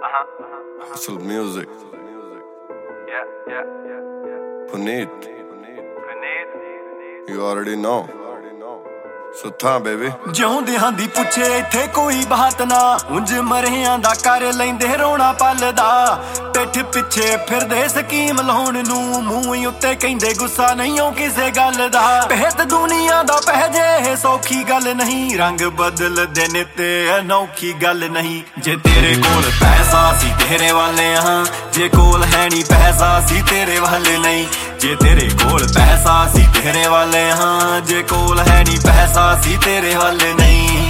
Hustle music. Puneet. You already know. ਸੁੱਥਾ ਬੇਬੀ ਜਿਉਂਦਿਆਂ ਦੀ ਪੁੱਛੇ ਇੱਥੇ ਕੋਈ ਬਾਤ ਨਾ ਉਂਝ ਮਰਿਆਂ ਦਾ ਕਰ ਲੈਂਦੇ ਰੋਣਾ ਪਲਦਾ ਪਿੱਠ ਪਿੱਛੇ ਫਿਰਦੇ ਸਕੀਮ ਲਾਉਣ ਨੂੰ ਮੂੰਹ ਉੱਤੇ ਕਹਿੰਦੇ ਗੁੱਸਾ ਨਹੀਂ ਉਹ ਕਿਸੇ ਗੱਲ ਦਾ ਭੇਤ ਦੁਨੀਆ ਦਾ ਪਹਿ ਜੇ ਸੌਖੀ ਗੱਲ ਨਹੀਂ ਰੰਗ ਬਦਲਦੇ ਨੇ ਤੇ ਅਨੌਖੀ ਗੱਲ ਨਹੀਂ ਜੇ ਤੇਰੇ ਕੋਲ ਪੈਸਾ ਸੀ ਤੇਰੇ ਵਾਲੇ ਹਾਂ ਜੇ ਕੋਲ ਹੈ ਨਹੀਂ ਪੈਸਾ ਸੀ ਤੇਰੇ ਵਾਲੇ ਨਹੀਂ ਜੇ ਤੇਰੇ ਕੋਲ ਪੈਸਾ ਸੀ ਤੇਰੇ ਵਾਲੇ ਹਾਂ ਜੇ ਕੋਲ ਹੈ ਨਹੀਂ ਪੈਸਾ ਸੀ ਤੇਰੇ ਵਾਲੇ ਨਹੀਂ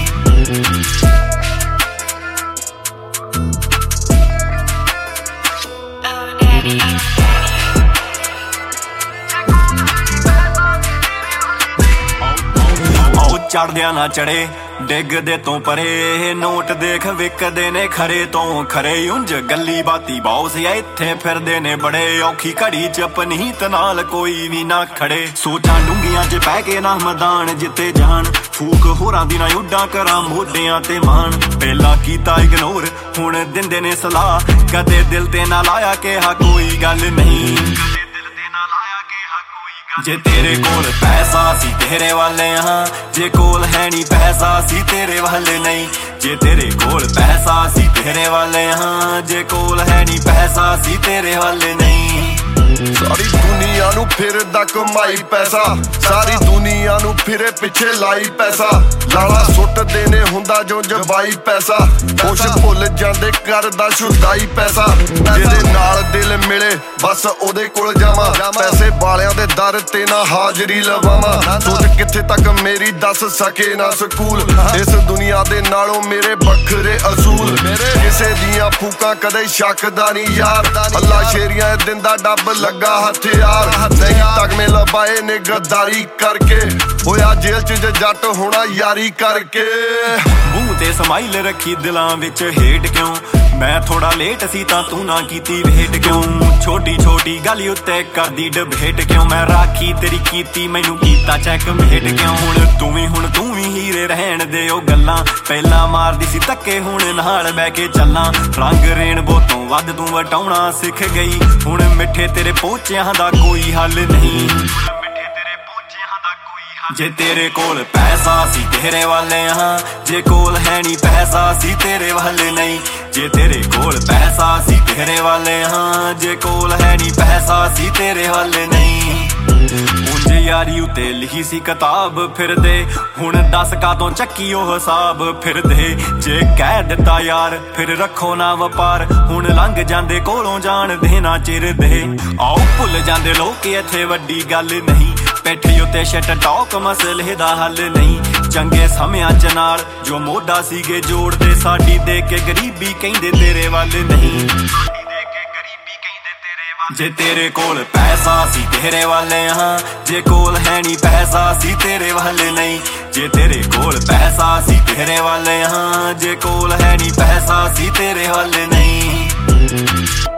ਚੜਦਿਆਂ ਨਾ ਚੜੇ ਡਿੱਗਦੇ ਤੋਂ ਪਰੇ ਨੋਟ ਦੇਖ ਵਿਕਦੇ ਨੇ ਖਰੇ ਤੋਂ ਖਰੇ ਉਂਝ ਗੱਲੀ ਬਾਤੀ ਬੌਸ ਆ ਇੱਥੇ ਫਿਰਦੇ ਨੇ ਬੜੇ ਔਖੀ ਘੜੀ ਚ ਪਨੀਤ ਨਾਲ ਕੋਈ ਵੀ ਨਾ ਖੜੇ ਸੋਚਾਂ ਡੂੰਗੀਆਂ ਚ ਪੈ ਕੇ ਨਾ ਮੈਦਾਨ ਜਿੱਤੇ ਜਾਣ ਫੂਕ ਹੋਰਾਂ ਦੀ ਨਾ ਉੱਡਾਂ ਕਰਾਂ ਮੋਢਿਆਂ ਤੇ ਮਾਣ ਪਹਿਲਾਂ ਕੀਤਾ ਇਗਨੋਰ ਹੁਣ ਦਿੰਦੇ ਨੇ ਸਲਾਹ ਕਦੇ ਦਿਲ ਤੇ ਨਾ ਲਾਇਆ ਕਿਹਾ ਕੋਈ ਗੱਲ ਨਹੀਂ ਜੇ ਤੇਰੇ ਕੋਲ ਪੈਸਾ ਸੀ ਤੇਰੇ ਵਾਲੇ ਹਾਂ ਜੇ ਕੋਲ ਹੈ ਨਹੀਂ ਪੈਸਾ ਸੀ ਤੇਰੇ ਵਾਲੇ ਨਹੀਂ ਜੇ ਤੇਰੇ ਕੋਲ ਪੈਸਾ ਸੀ ਤੇਰੇ ਵਾਲੇ ਹਾਂ ਜੇ ਕੋਲ ਹੈ ਨਹੀਂ ਪੈਸਾ ਸੀ ਤੇਰੇ ਵਾਲੇ ਨਹੀਂ ਸਾਰੀ ਦੁਨੀਆ ਨੂੰ ਫਿਰਦਾ ਕਮਾਈ ਪੈਸਾ ਸਾਰੀ ਦੁਨੀਆ ਨੂੰ ਫਿਰੇ ਪਿੱਛੇ ਲਾਈ ਪੈਸਾ ਲਾਲਾ ਸੁੱਟਦੇ ਨੇ ਹੁੰਦਾ ਜੋ ਜਵਾਈ ਪੈਸਾ ਕੁਛ ਭੁੱਲ ਜਾਂਦੇ ਕਰਦਾ ਸ਼ੁਦਾਈ ਪੈਸਾ ਜਿਹਦੇ ਨਾਲ ਦਿਲ ਮਿਲੇ ਬਸ ਉਹਦੇ ਕੋਲ ਜਾਵਾਂ ਪੈਸੇ ਵਾਲਿਆਂ ਦੇ ਦਰ ਤੇ ਨਾ ਹਾਜ਼ਰੀ ਲਵਾਵਾਂ ਸੋਚ ਕਿੱਥੇ ਤੱਕ ਮੇਰੀ ਦੱਸ ਸਕੇ ਨਾ ਸਕੂਲ ਇਸ ਦੁਨੀਆ ਦੇ ਨਾਲੋਂ ਮੇਰੇ ਵੱਖਰੇ ਅਸੂਲ ਕਿਸੇ ਦੀਆਂ ਫੂਕਾਂ ਕਦੇ ਸ਼ੱਕਦਾ ਨਹੀਂ ਯਾਰ ਅੱਲਾ ਸ਼ੇਰੀਆਂ ਦਿੰਦਾ ਡੱਬ ਲੱਗਾ ਹਥਿਆਰ ਨਹੀਂ ਤਗਮੇ ਲਬਾਏ ਨੇ ਗੱਦਾਰੀ ਕਰਕੇ ਹੋਇਆ ਜੇਲ੍ਹ ਚ ਜੱਟ ਹੋਣਾ ਯਾਰੀ ਕਰਕੇ ਮੂੰਹ ਤੇ ਸਮਾਈਲ ਰੱਖੀ ਦਿਲਾਂ ਵਿੱਚ ਹੇਟ ਕਿਉਂ ਮੈਂ ਥੋੜਾ ਲੇਟ ਸੀ ਤਾਂ ਤੂੰ ਨਾ ਕੀਤੀ ਵੇਟ ਕਿਉਂ ਛੋਟੀ ਛੋਟੀ ਗੱਲ ਉੱਤੇ ਕਰਦੀ ਡਬੇਟ ਕਿਉਂ ਮੈਂ ਰਾਖੀ ਤੇਰੀ ਕੀਤੀ ਮੈਨੂੰ ਕੀਤਾ ਚੈੱਕ ਮੇਟ ਕਿਉਂ ਹੁਣ ਤੂੰ ਵੀ ਹੀਰੇ ਰਹਿਣ ਦੇ ਉਹ ਗੱਲਾਂ ਪਹਿਲਾਂ ਮਾਰਦੀ ਸੀ ਧੱਕੇ ਹੁਣ ਨਾਲ ਬਹਿ ਕੇ ਚੱਲਾਂ ਰੰਗ ਰੇਨਬੋ ਤੋਂ ਵੱਧ ਤੂੰ ਵਟਾਉਣਾ ਸਿੱਖ ਗਈ ਹੁਣ ਮਿੱਠੇ ਤੇਰੇ ਪੋਚਿਆਂ ਦਾ ਕੋਈ ਹੱਲ ਨਹੀਂ ਜੇ ਤੇਰੇ ਕੋਲ ਪੈਸਾ ਸੀ ਤੇਰੇ ਵਾਲੇ ਹਾਂ ਜੇ ਕੋਲ ਹੈ ਨਹੀਂ ਪੈਸਾ ਸੀ ਤੇਰੇ ਵਾਲੇ ਨਹੀਂ ਜੇ ਤੇਰੇ ਕੋਲ ਪੈਸਾ ਸੀ ਤੇਰੇ ਵਾਲੇ ਹਾਂ ਜੇ ਕੋਲ ਹੈ ਨਹੀਂ ਪੈਸਾ ਸੀ ਤੇਰੇ ਵਾਲੇ ਨਹੀਂ ਉਂਝ ਯਾਰੀ ਉਤੇ ਲਿਖੀ ਸੀ ਕਿਤਾਬ ਫਿਰਦੇ ਹੁਣ ਦੱਸ ਕਾਦੋਂ ਚੱਕੀ ਉਹ ਹਿਸਾਬ ਫਿਰਦੇ ਜੇ ਕਹਿ ਦਿੱਤਾ ਯਾਰ ਫਿਰ ਰੱਖੋ ਨਾ ਵਪਾਰ ਹੁਣ ਲੰਘ ਜਾਂਦੇ ਕੋਲੋਂ ਜਾਣ ਦੇ ਨਾ ਚਿਰਦੇ ਆਓ ਭੁੱਲ ਜਾਂਦੇ ਲੋਕ ਇੱਥੇ ਵੱਡੀ ਗੱਲ ਨਹੀਂ ਪੈਠੀ ਉੱਤੇ ਸ਼ਟ ਟੌਕ ਮਸਲੇ ਦਾ ਹੱਲ ਨਹੀਂ ਚੰਗੇ ਸਮਿਆਂ ਚ ਨਾਲ ਜੋ ਮੋਢਾ ਸੀਗੇ ਜੋੜਦੇ ਸਾਡੀ ਦੇ ਕੇ ਗਰੀਬੀ ਕਹਿੰਦੇ ਤੇਰੇ ਵੱਲ ਨਹੀਂ ਜੇ ਤੇਰੇ ਕੋਲ ਪੈਸਾ ਸੀ ਤੇਰੇ ਵਾਲੇ ਹਾਂ ਜੇ ਕੋਲ ਹੈ ਨਹੀਂ ਪੈਸਾ ਸੀ ਤੇਰੇ ਵਾਲੇ ਨਹੀਂ ਜੇ ਤੇਰੇ ਕੋਲ ਪੈਸਾ ਸੀ ਤੇਰੇ ਵਾਲੇ ਹਾਂ ਜੇ ਕੋਲ ਹੈ ਨਹੀਂ ਪੈਸਾ ਸੀ ਤੇਰੇ ਵਾਲੇ ਨਹੀਂ